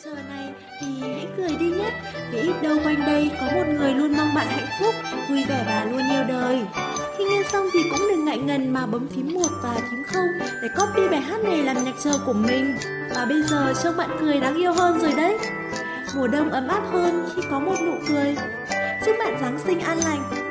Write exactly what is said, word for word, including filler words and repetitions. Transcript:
giờ này thì hãy cười đi nhé, vì ít đâu quanh đây có một người luôn mong bạn hạnh phúc, vui vẻ và luôn yêu đời. Khi nghe xong thì cũng đừng ngại ngần mà bấm phím một và phím không để copy bài hát này làm nhạc chờ của mình. Và bây giờ trông bạn cười đáng yêu hơn rồi đấy. Mùa đông ấm áp hơn khi có một nụ cười. Chúc bạn Giáng sinh an lành.